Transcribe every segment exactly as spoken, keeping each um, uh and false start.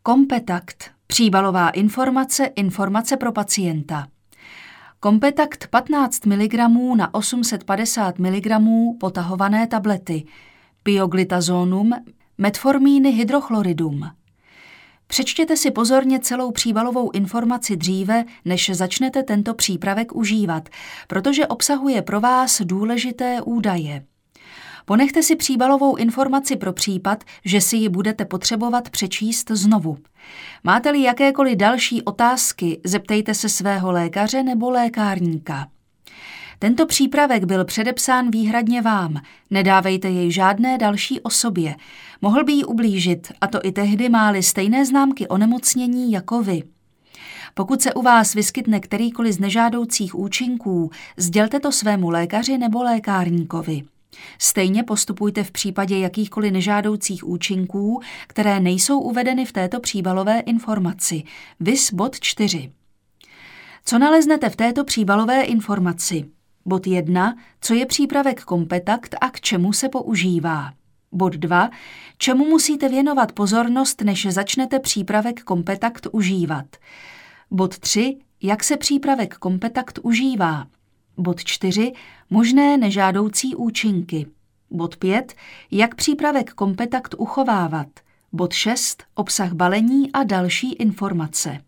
Kompetakt. Příbalová informace, informace pro pacienta. Kompetakt patnáct miligramů na osm set padesát miligramů potahované tablety. Pioglitazonum, metformíny hydrochloridum. Přečtěte si pozorně celou příbalovou informaci dříve, než začnete tento přípravek užívat, protože obsahuje pro vás důležité údaje. Ponechte si příbalovou informaci pro případ, že si ji budete potřebovat přečíst znovu. Máte-li jakékoliv další otázky, zeptejte se svého lékaře nebo lékárníka. Tento přípravek byl předepsán výhradně vám, nedávejte jej žádné další osobě. Mohl by jí ublížit, a to i tehdy, má-li stejné známky onemocnění jako vy. Pokud se u vás vyskytne kterýkoliv z nežádoucích účinků, sdělte to svému lékaři nebo lékárníkovi. Stejně postupujte v případě jakýchkoliv nežádoucích účinků, které nejsou uvedeny v této příbalové informaci. Vis bod čtyři. Co naleznete v této příbalové informaci? Bod jedna. Co je přípravek Kompetakt a k čemu se používá? Bod dva. Čemu musíte věnovat pozornost, než začnete přípravek Kompetakt užívat? Bod tři. Jak se přípravek Kompetakt užívá? Bod čtyři. Možné nežádoucí účinky. Bod pět. Jak přípravek Kompetakt uchovávat? Bod šest. Obsah balení a další informace.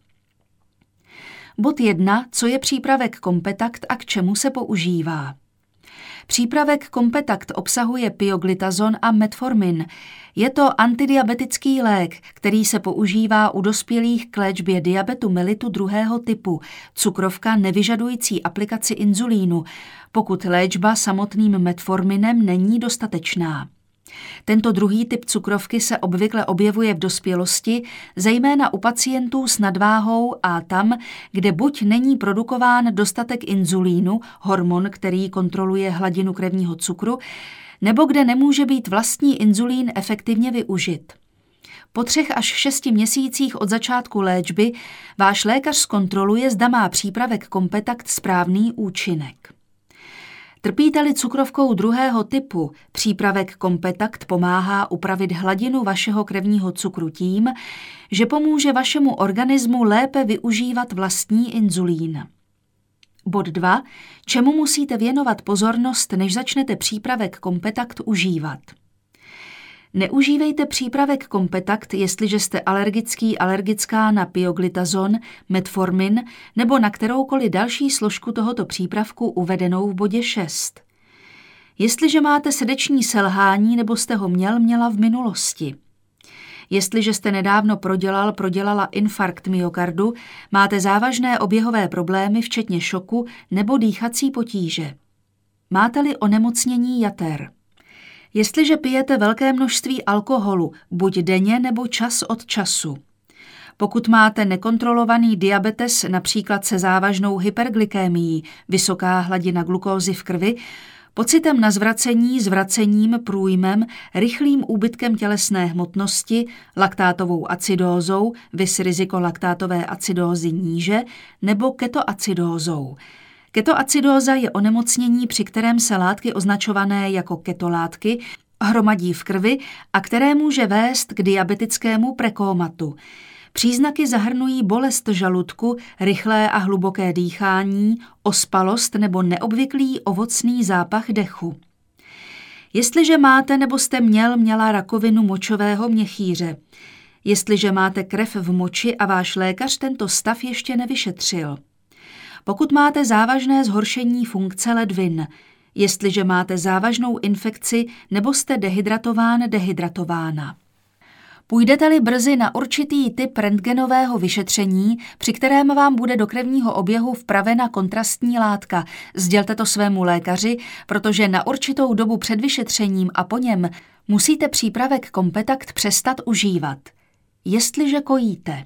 Bod jedna. Co je přípravek Kompetakt a k čemu se používá? Přípravek Kompetakt obsahuje pioglitazon a metformin. Je to antidiabetický lék, který se používá u dospělých k léčbě diabetu mellitu druhého typu, cukrovka nevyžadující aplikaci inzulínu, pokud léčba samotným metforminem není dostatečná. Tento druhý typ cukrovky se obvykle objevuje v dospělosti, zejména u pacientů s nadváhou a tam, kde buď není produkován dostatek inzulínu, hormon, který kontroluje hladinu krevního cukru, nebo kde nemůže být vlastní inzulín efektivně využit. Po třech až šesti měsících od začátku léčby váš lékař zkontroluje, zda má přípravek Kompetakt správný účinek. Trpíte-li cukrovkou druhého typu, přípravek Kompetakt pomáhá upravit hladinu vašeho krevního cukru tím, že pomůže vašemu organismu lépe využívat vlastní inzulín. Bod dva. Čemu musíte věnovat pozornost, než začnete přípravek Kompetakt užívat? Neužívejte přípravek Kompetakt, jestliže jste alergický, alergická na pioglitazon, metformin nebo na kteroukoliv další složku tohoto přípravku uvedenou v bodě šest. Jestliže máte srdeční selhání nebo jste ho měl, měla v minulosti. Jestliže jste nedávno prodělal, prodělala infarkt myokardu, máte závažné oběhové problémy, včetně šoku nebo dýchací potíže. Máte-li onemocnění jater. Jestliže pijete velké množství alkoholu, buď denně nebo čas od času. Pokud máte nekontrolovaný diabetes, například se závažnou hyperglykémií, vysoká hladina glukózy v krvi, pocitem na zvracení, zvracením, průjmem, rychlým úbytkem tělesné hmotnosti, laktátovou acidózou, vis riziko laktátové acidózy níže, nebo ketoacidózou. Ketoacidóza je onemocnění, při kterém se látky označované jako ketolátky hromadí v krvi a které může vést k diabetickému prekómatu. Příznaky zahrnují bolest žaludku, rychlé a hluboké dýchání, ospalost nebo neobvyklý ovocný zápach dechu. Jestliže máte nebo jste měl, měla rakovinu močového měchýře. Jestliže máte krev v moči a váš lékař tento stav ještě nevyšetřil. Pokud máte závažné zhoršení funkce ledvin, jestliže máte závažnou infekci nebo jste dehydratován, dehydratována. Půjdete-li brzy na určitý typ rentgenového vyšetření, při kterém vám bude do krevního oběhu vpravena kontrastní látka, sdělte to svému lékaři, protože na určitou dobu před vyšetřením a po něm musíte přípravek Kompetakt přestat užívat. Jestliže kojíte.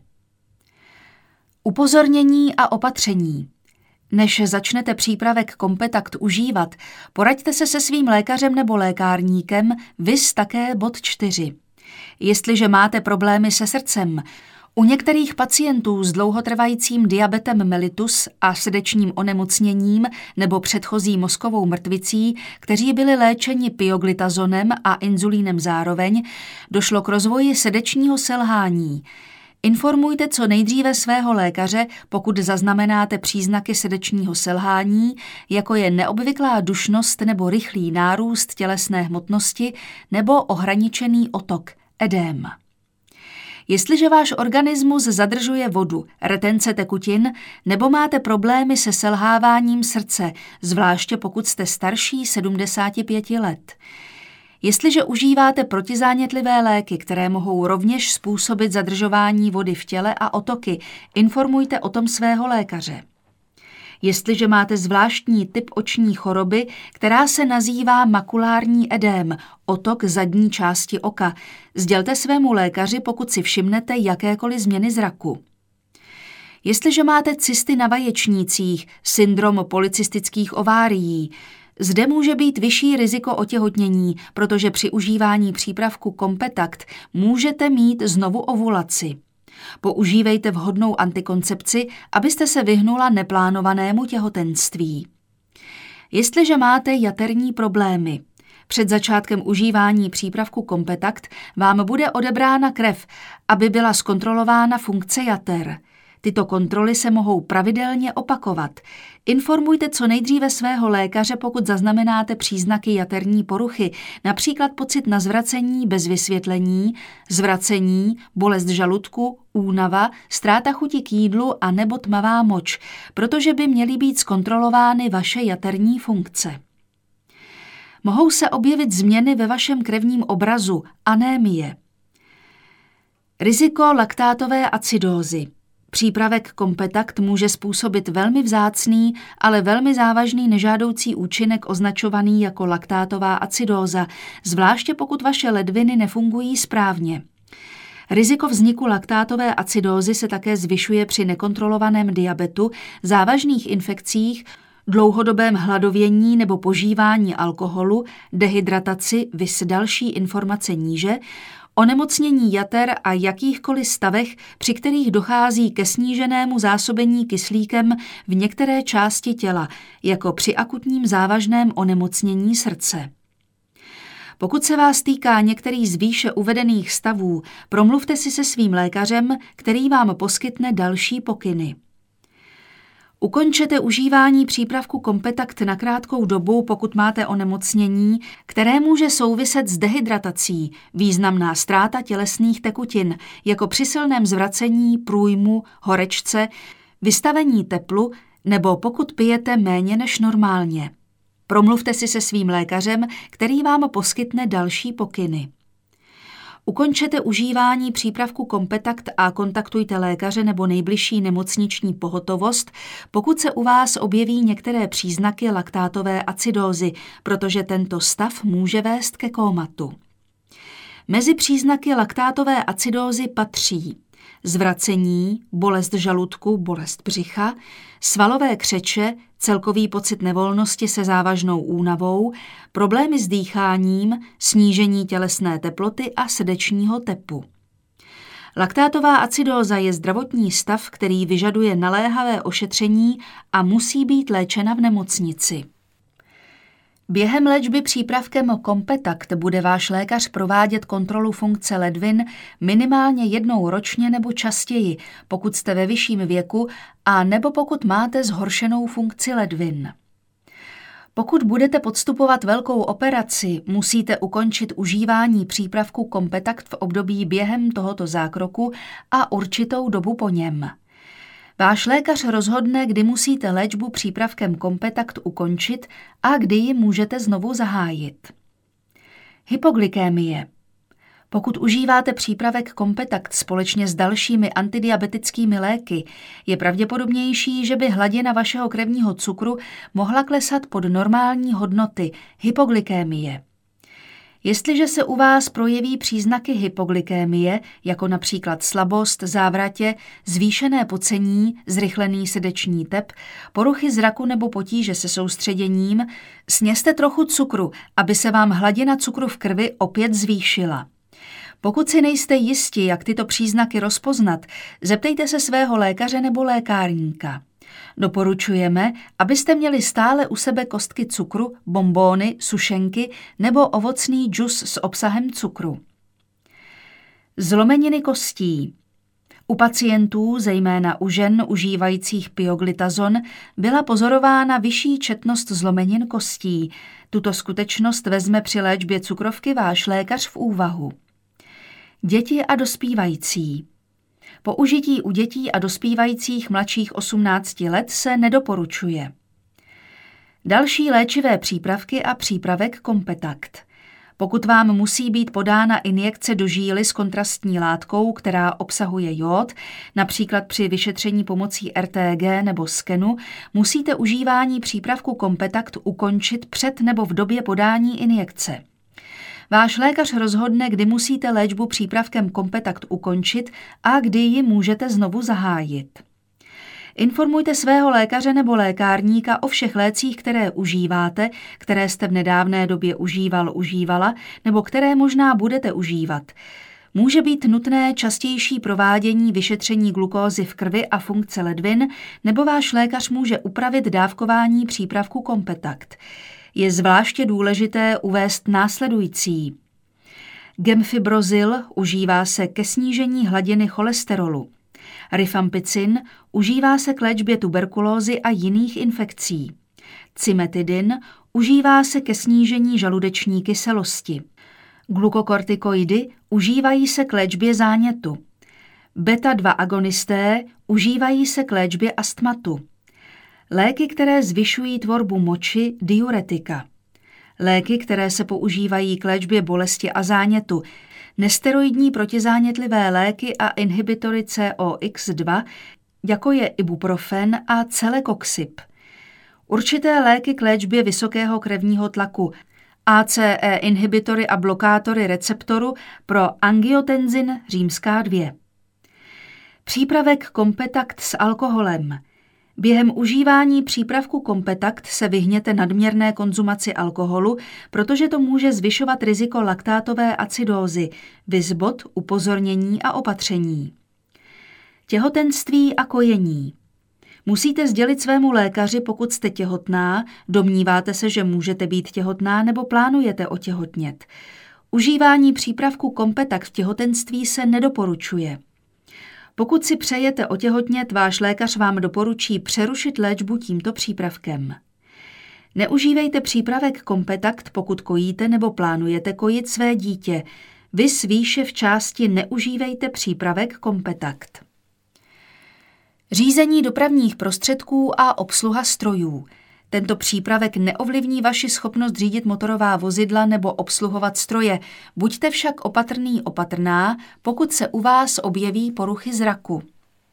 Upozornění a opatření. Než začnete přípravek Kompetakt užívat, poraďte se se svým lékařem nebo lékárníkem, vis také bod čtyři. Jestliže máte problémy se srdcem, u některých pacientů s dlouhotrvajícím diabetem mellitus a srdečním onemocněním nebo předchozí mozkovou mrtvicí, kteří byli léčeni pioglitazonem a inzulínem zároveň, došlo k rozvoji srdečního selhání. Informujte co nejdříve svého lékaře, pokud zaznamenáte příznaky srdečního selhání, jako je neobvyklá dušnost nebo rychlý nárůst tělesné hmotnosti nebo ohraničený otok, edém. Jestliže váš organismus zadržuje vodu, retence tekutin nebo máte problémy se selháváním srdce, zvláště pokud jste starší sedmdesáti pěti let. Jestliže užíváte protizánětlivé léky, které mohou rovněž způsobit zadržování vody v těle a otoky, informujte o tom svého lékaře. Jestliže máte zvláštní typ oční choroby, která se nazývá makulární edém, otok zadní části oka, sdělte svému lékaři, pokud si všimnete jakékoliv změny zraku. Jestliže máte cysty na vaječnících, syndrom polycystických ovárií, zde může být vyšší riziko otěhotnění, protože při užívání přípravku Competact můžete mít znovu ovulaci. Používejte vhodnou antikoncepci, abyste se vyhnula neplánovanému těhotenství. Jestliže máte jaterní problémy, před začátkem užívání přípravku Competact vám bude odebrána krev, aby byla zkontrolována funkce jater. Tyto kontroly se mohou pravidelně opakovat. Informujte co nejdříve svého lékaře, pokud zaznamenáte příznaky jaterní poruchy, například pocit na zvracení bez vysvětlení, zvracení, bolest žaludku, únava, ztráta chuti k jídlu a nebo tmavá moč, protože by měly být zkontrolovány vaše jaterní funkce. Mohou se objevit změny ve vašem krevním obrazu, anémie. Riziko laktátové acidózy. Přípravek Competact může způsobit velmi vzácný, ale velmi závažný nežádoucí účinek označovaný jako laktátová acidóza, zvláště pokud vaše ledviny nefungují správně. Riziko vzniku laktátové acidózy se také zvyšuje při nekontrolovaném diabetu, závažných infekcích, dlouhodobém hladovění nebo požívání alkoholu, dehydrataci, vis další informace níže, onemocnění jater a jakýchkoliv stavech, při kterých dochází ke sníženému zásobení kyslíkem v některé části těla, jako při akutním závažném onemocnění srdce. Pokud se vás týká některých z výše uvedených stavů, promluvte si se svým lékařem, který vám poskytne další pokyny. Ukončete užívání přípravku Competact na krátkou dobu, pokud máte onemocnění, které může souviset s dehydratací, významná ztráta tělesných tekutin, jako při silném zvracení, průjmu, horečce, vystavení teplu nebo pokud pijete méně než normálně. Promluvte si se svým lékařem, který vám poskytne další pokyny. Ukončete užívání přípravku Competact a kontaktujte lékaře nebo nejbližší nemocniční pohotovost, pokud se u vás objeví některé příznaky laktátové acidózy, protože tento stav může vést ke kómatu. Mezi příznaky laktátové acidózy patří zvracení, bolest žaludku, bolest břicha, svalové křeče, celkový pocit nevolnosti se závažnou únavou, problémy s dýcháním, snížení tělesné teploty a srdečního tepu. Laktátová acidóza je zdravotní stav, který vyžaduje naléhavé ošetření a musí být léčena v nemocnici. Během léčby přípravkem Competact bude váš lékař provádět kontrolu funkce ledvin minimálně jednou ročně nebo častěji, pokud jste ve vyšším věku a nebo pokud máte zhoršenou funkci ledvin. Pokud budete podstupovat velkou operaci, musíte ukončit užívání přípravku Competact v období během tohoto zákroku a určitou dobu po něm. Váš lékař rozhodne, kdy musíte léčbu přípravkem Competact ukončit a kdy ji můžete znovu zahájit. Hypoglykémie. Pokud užíváte přípravek Competact společně s dalšími antidiabetickými léky, je pravděpodobnější, že by hladina vašeho krevního cukru mohla klesat pod normální hodnoty hypoglykémie. Jestliže se u vás projeví příznaky hypoglykémie, jako například slabost, závratě, zvýšené pocení, zrychlený srdeční tep, poruchy zraku nebo potíže se soustředěním, sněste trochu cukru, aby se vám hladina cukru v krvi opět zvýšila. Pokud si nejste jisti, jak tyto příznaky rozpoznat, zeptejte se svého lékaře nebo lékárníka. Doporučujeme, abyste měli stále u sebe kostky cukru, bonbóny, sušenky nebo ovocný džus s obsahem cukru. Zlomeniny kostí. U pacientů, zejména u žen užívajících pioglitazon, byla pozorována vyšší četnost zlomenin kostí. Tuto skutečnost vezme při léčbě cukrovky váš lékař v úvahu. Děti a dospívající. Použití u dětí a dospívajících mladších osmnácti let se nedoporučuje. Další léčivé přípravky a přípravek Kompetakt. Pokud vám musí být podána injekce do žíly s kontrastní látkou, která obsahuje jód, například při vyšetření pomocí R T G nebo skenu, musíte užívání přípravku Kompetakt ukončit před nebo v době podání injekce. Váš lékař rozhodne, kdy musíte léčbu přípravkem Kompetakt ukončit a kdy ji můžete znovu zahájit. Informujte svého lékaře nebo lékárníka o všech lécích, které užíváte, které jste v nedávné době užíval, užívala, nebo které možná budete užívat. Může být nutné častější provádění vyšetření glukózy v krvi a funkce ledvin, nebo váš lékař může upravit dávkování přípravku Kompetakt. Je zvláště důležité uvést následující. Gemfibrozil užívá se ke snížení hladiny cholesterolu. Rifampicin užívá se k léčbě tuberkulózy a jiných infekcí. Cimetidin užívá se ke snížení žaludeční kyselosti. Glukokortikoidy užívají se k léčbě zánětu. beta dva agonisté užívají se k léčbě astmatu. Léky, které zvyšují tvorbu moči, diuretika. Léky, které se používají k léčbě bolesti a zánětu, nesteroidní protizánětlivé léky a inhibitory C O X dva, jako je ibuprofen a celecoxib. Určité léky k léčbě vysokého krevního tlaku, A C E inhibitory a blokátory receptoru pro angiotenzin římská dvě. Přípravek Kompetakt s alkoholem. Během užívání přípravku Kompetakt se vyhněte nadměrné konzumaci alkoholu, protože to může zvyšovat riziko laktátové acidózy, viz bod, upozornění a opatření. Těhotenství a kojení. Musíte sdělit svému lékaři, pokud jste těhotná, domníváte se, že můžete být těhotná nebo plánujete otěhotnět. Užívání přípravku Kompetakt v těhotenství se nedoporučuje. Pokud si přejete otěhotnět, váš lékař vám doporučí přerušit léčbu tímto přípravkem. Neužívejte přípravek Kompetakt, pokud kojíte nebo plánujete kojit své dítě. Viz výše v části Neužívejte přípravek Kompetakt. Řízení dopravních prostředků a obsluha strojů. Tento přípravek neovlivní vaši schopnost řídit motorová vozidla nebo obsluhovat stroje. Buďte však opatrný, opatrná, pokud se u vás objeví poruchy zraku.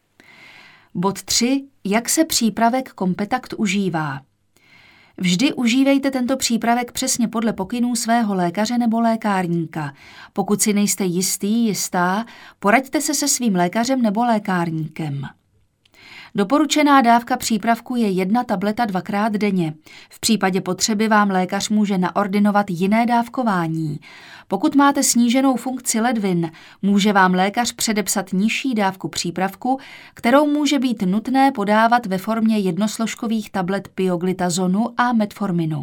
Bod tři. Jak se přípravek Kompetakt užívá? Vždy užívejte tento přípravek přesně podle pokynů svého lékaře nebo lékárníka. Pokud si nejste jistý, jistá, poraďte se se svým lékařem nebo lékárníkem. Doporučená dávka přípravku je jedna tableta dvakrát denně. V případě potřeby vám lékař může naordinovat jiné dávkování. Pokud máte sníženou funkci ledvin, může vám lékař předepsat nižší dávku přípravku, kterou může být nutné podávat ve formě jednosložkových tablet pioglitazonu a metforminu.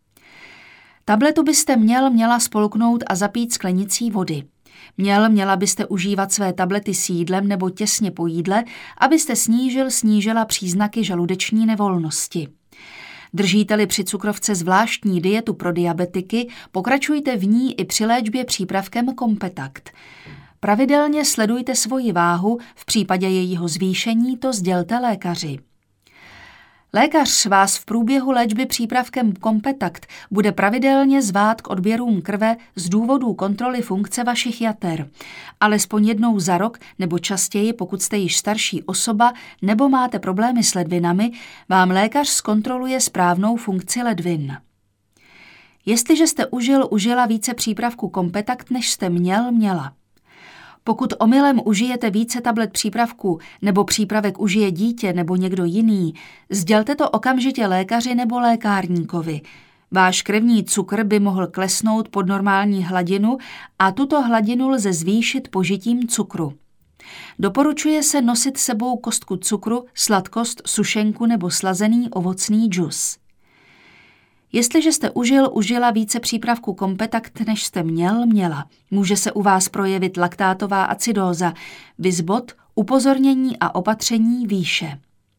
Tabletu byste měl měla spolknout a zapít sklenicí vody. Měl, měla byste užívat své tablety s jídlem nebo těsně po jídle, abyste snížil, snížila příznaky žaludeční nevolnosti. Držíte-li při cukrovce zvláštní dietu pro diabetiky, pokračujte v ní i při léčbě přípravkem Kompetakt. Pravidelně sledujte svoji váhu, v případě jejího zvýšení to sdělte lékaři. Lékař vás v průběhu léčby přípravkem Kompetakt bude pravidelně zvát k odběrům krve z důvodu kontroly funkce vašich jater. Alespoň jednou za rok nebo častěji, pokud jste již starší osoba nebo máte problémy s ledvinami, vám lékař zkontroluje správnou funkci ledvin. Jestliže jste užil, užila více přípravku Kompetakt, než jste měl, měla. Pokud omylem užijete více tablet přípravku nebo přípravek užije dítě nebo někdo jiný, sdělte to okamžitě lékaři nebo lékárníkovi. Váš krevní cukr by mohl klesnout pod normální hladinu a tuto hladinu lze zvýšit požitím cukru. Doporučuje se nosit sebou kostku cukru, sladkost, sušenku nebo slazený ovocný džus. Jestliže jste užil, užila více přípravku Kompetakt, než jste měl, měla. Může se u vás projevit laktátová acidóza, viz bod, Upozornění a opatření výše.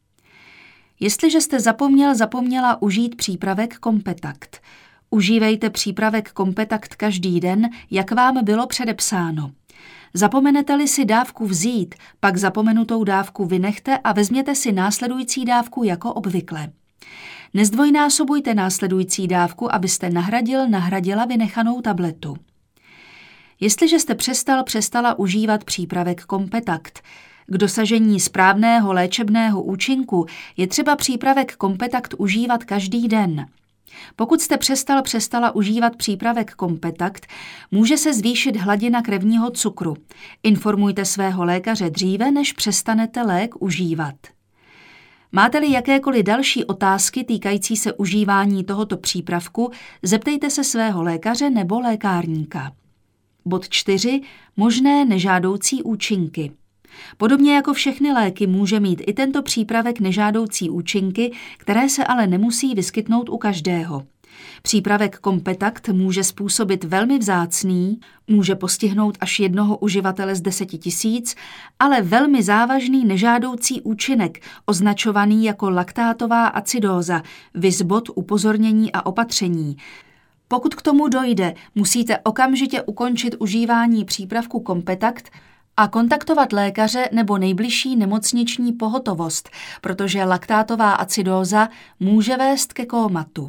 Jestliže jste zapomněl, zapomněla užít přípravek Kompetakt. Užívejte přípravek Kompetakt každý den, jak vám bylo předepsáno. Zapomenete-li si dávku vzít, pak zapomenutou dávku vynechte a vezměte si následující dávku jako obvykle. Nezdvojnásobujte následující dávku, abyste nahradil, nahradila vynechanou tabletu. Jestliže jste přestal, přestala užívat přípravek Kompetakt, k dosažení správného léčebného účinku je třeba přípravek Kompetakt užívat každý den. Pokud jste přestal, přestala užívat přípravek Kompetakt, může se zvýšit hladina krevního cukru. Informujte svého lékaře dříve, než přestanete lék užívat. Máte-li jakékoliv další otázky týkající se užívání tohoto přípravku, zeptejte se svého lékaře nebo lékárníka. Bod čtyři. Možné nežádoucí účinky. Podobně jako všechny léky může mít i tento přípravek nežádoucí účinky, které se ale nemusí vyskytnout u každého. Přípravek Kompetakt může způsobit velmi vzácný, může postihnout až jednoho uživatele z deseti tisíc, ale velmi závažný nežádoucí účinek, označovaný jako laktátová acidóza, viz bod upozornění a opatření. Pokud k tomu dojde, musíte okamžitě ukončit užívání přípravku Kompetakt a kontaktovat lékaře nebo nejbližší nemocniční pohotovost, protože laktátová acidóza může vést ke kómatu.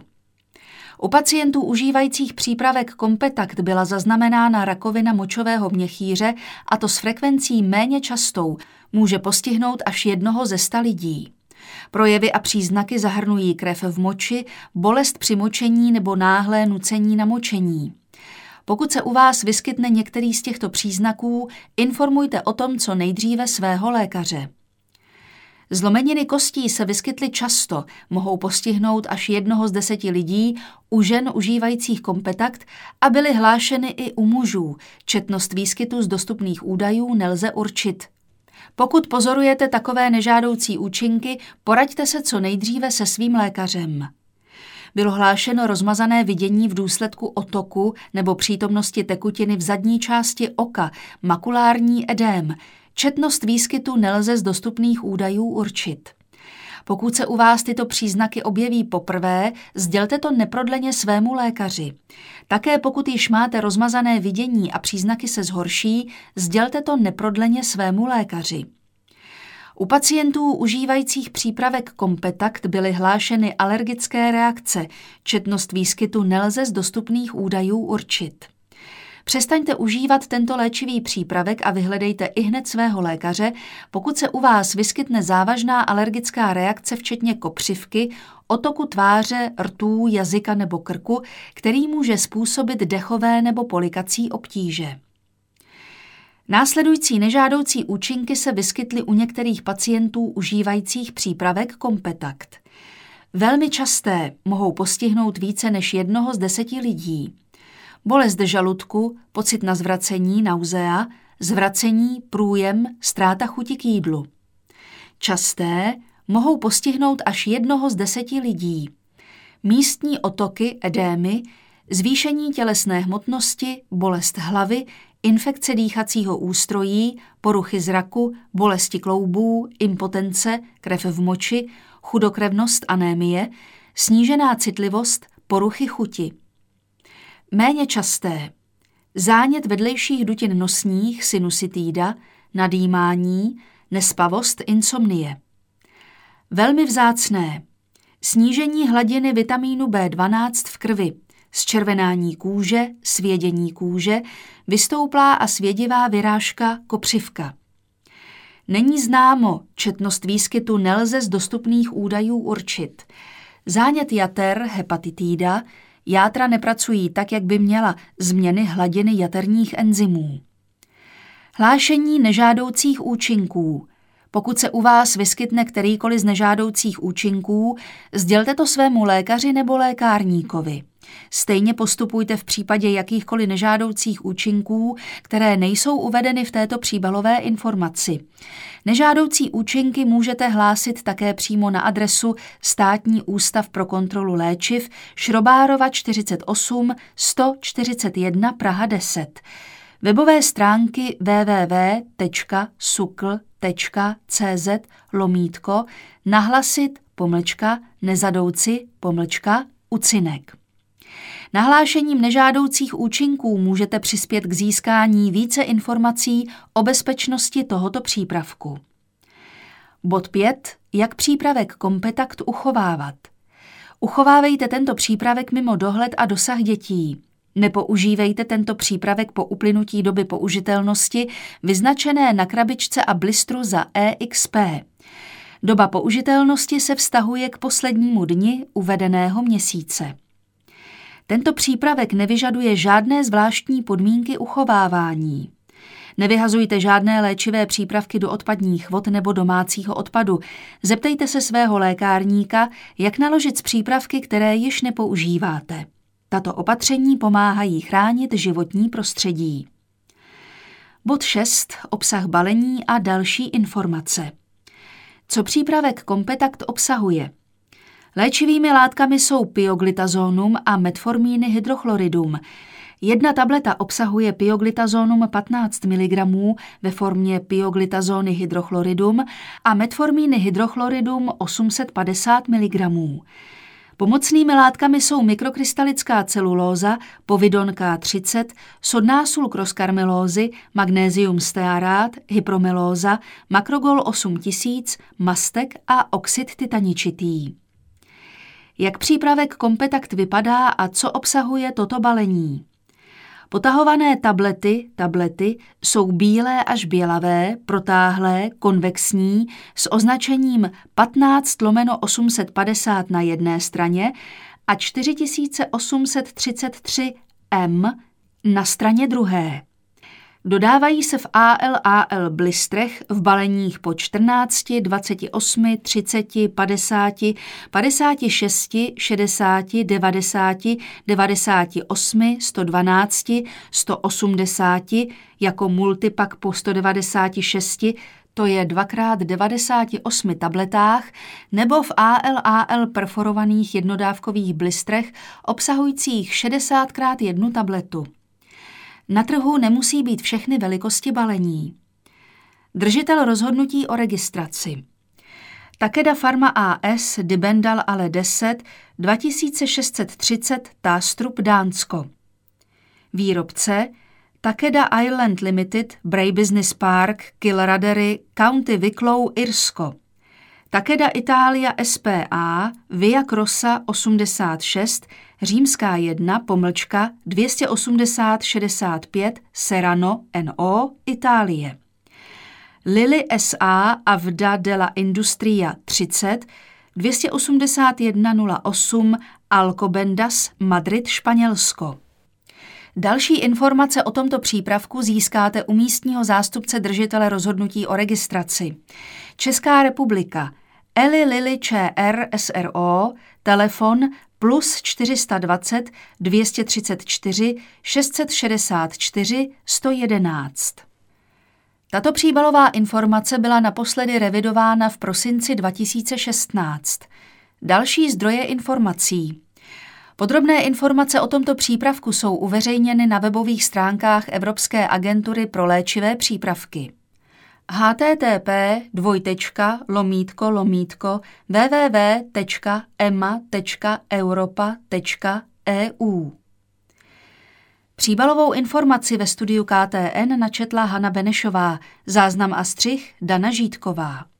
U pacientů užívajících přípravek Kompetakt byla zaznamenána rakovina močového měchýře, a to s frekvencí méně častou, může postihnout až jednoho ze sta lidí. Projevy a příznaky zahrnují krev v moči, bolest při močení nebo náhlé nucení na močení. Pokud se u vás vyskytne některý z těchto příznaků, informujte o tom co nejdříve svého lékaře. Zlomeniny kostí se vyskytly často, mohou postihnout až jednoho z deseti lidí u žen užívajících Kompetakt a byly hlášeny i u mužů. Četnost výskytu z dostupných údajů nelze určit. Pokud pozorujete takové nežádoucí účinky, poraďte se co nejdříve se svým lékařem. Bylo hlášeno rozmazané vidění v důsledku otoku nebo přítomnosti tekutiny v zadní části oka, makulární edém. Četnost výskytu nelze z dostupných údajů určit. Pokud se u vás tyto příznaky objeví poprvé, sdělte to neprodleně svému lékaři. Také pokud již máte rozmazané vidění a příznaky se zhorší, sdělte to neprodleně svému lékaři. U pacientů užívajících přípravek Kompetakt byly hlášeny alergické reakce. Četnost výskytu nelze z dostupných údajů určit. Přestaňte užívat tento léčivý přípravek a vyhledejte ihned svého lékaře, pokud se u vás vyskytne závažná alergická reakce včetně kopřivky, otoku tváře, rtů, jazyka nebo krku, který může způsobit dechové nebo polikací obtíže. Následující nežádoucí účinky se vyskytly u některých pacientů užívajících přípravek Kompetakt. Velmi časté, mohou postihnout více než jednoho z deseti lidí. Bolest žaludku, pocit na zvracení, nauzea, zvracení, průjem, ztráta chuti k jídlu. Časté, mohou postihnout až jednoho z deseti lidí. Místní otoky, edémy, zvýšení tělesné hmotnosti, bolest hlavy, infekce dýchacího ústrojí, poruchy zraku, bolesti kloubů, impotence, krev v moči, chudokrevnost, anémie, snížená citlivost, poruchy chuti. Méně časté. Zánět vedlejších dutin nosních, sinusitída, nadýmání, nespavost, insomnie. Velmi vzácné. Snížení hladiny vitamínu bé dvanáct v krvi, zčervenání kůže, svědění kůže, vystouplá a svědivá vyrážka, kopřivka. Není známo, četnost výskytu nelze z dostupných údajů určit. Zánět jater, hepatitída, játra nepracují tak, jak by měla, změny hladiny jaterních enzymů. Hlášení nežádoucích účinků. Pokud se u vás vyskytne kterýkoliv z nežádoucích účinků, sdělte to svému lékaři nebo lékárníkovi. Stejně postupujte v případě jakýchkoliv nežádoucích účinků, které nejsou uvedeny v této příbalové informaci. Nežádoucí účinky můžete hlásit také přímo na adresu Státní ústav pro kontrolu léčiv, Šrobárova čtyřicet osm sto čtyřicet jedna, Praha deset. Webové stránky w w w tečka sukl tečka c z lomítko nahlasit pomlčka nezadouci pomlčka ucinek. Nahlášením nežádoucích účinků můžete přispět k získání více informací o bezpečnosti tohoto přípravku. Bod pět. Jak přípravek Competact uchovávat? Uchovávejte tento přípravek mimo dohled a dosah dětí. Nepoužívejte tento přípravek po uplynutí doby použitelnosti vyznačené na krabičce a blistru za E X P. Doba použitelnosti se vztahuje k poslednímu dni uvedeného měsíce. Tento přípravek nevyžaduje žádné zvláštní podmínky uchovávání. Nevyhazujte žádné léčivé přípravky do odpadních vod nebo domácího odpadu. Zeptejte se svého lékárníka, jak naložit s přípravky, které již nepoužíváte. Tato opatření pomáhají chránit životní prostředí. Bod šest. Obsah balení a další informace. Co přípravek Competact obsahuje? Léčivými látkami jsou pioglitazonum a metformíny hydrochloridum. Jedna tableta obsahuje pioglitazonum patnáct miligramů ve formě pioglitazony hydrochloridum a metformíny hydrochloridum osm set padesát miligramů. Pomocnými látkami jsou mikrokrystalická celulóza, povidon K třicet, sodná sůl kroskarmelózy, magnézium stearát, hypromelóza, makrogol osm tisíc, mastek a oxid titaničitý. Jak přípravek Competact vypadá a co obsahuje toto balení? Potahované tablety, tablety jsou bílé až bělavé, protáhlé, konvexní, s označením patnáct lomeno osm set padesát na jedné straně a čtyři tisíce osm set třicet tři M na straně druhé. Dodávají se v A L A L blistrech v baleních po čtrnáct, dvacet osm, třicet, padesát, padesát šest, šedesát, devadesát, devadesát osm, sto dvanáct, sto osmdesát jako multipak po sto devadesát šest, to je dvakrát devadesát osm tabletách, nebo v A L A L perforovaných jednodávkových blistrech obsahujících šedesát krát jednu tabletu. Na trhu nemusí být všechny velikosti balení. Držitel rozhodnutí o registraci. Takeda Pharma A S Dibendal ale deset dva tisíce šest set třicet Tástrup Dánsko. Výrobce Takeda Ireland Limited Bray Business Park Kilradery County Wicklow Irsko. Takeda Italia S P A Via Crossa osmdesát šest Římská jedna pomlčka dvě stě osmdesát šedesát pět Serrano N O Itálie. Lilly S A Avda della Industria třicet dvě stě osmdesát jedna nula osm Alcobendas Madrid Španělsko. Další informace o tomto přípravku získáte u místního zástupce držitele rozhodnutí o registraci. Česká republika Eli Lilly Č R S R O, telefon plus čtyři sta dvacet, dvě stě třicet čtyři, šest set šedesát čtyři, sto jedenáct. Tato příbalová informace byla naposledy revidována v prosinci dva tisíce šestnáct. Další zdroje informací. Podrobné informace o tomto přípravku jsou uveřejněny na webových stránkách Evropské agentury pro léčivé přípravky. h t t p dvojtečka lomítko lomítko w w w tečka e m a tečka europa tečka e u. Příbalovou informaci ve studiu K T N načetla Hana Benešová, záznam a střih Dana Žítková.